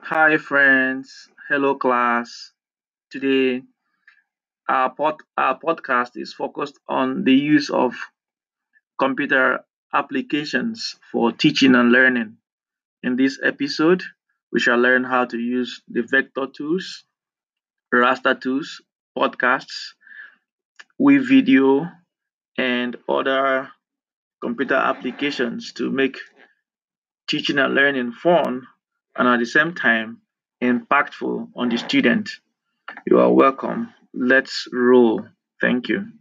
Hi, friends. Hello, class. Today, our podcast is focused on the use of computer applications for teaching and learning. In this episode, we shall learn how to use the vector tools, raster tools, podcasts, video, and other computer applications to make teaching and learning fun and at the same time impactful on the student. You are welcome. Let's roll. Thank you.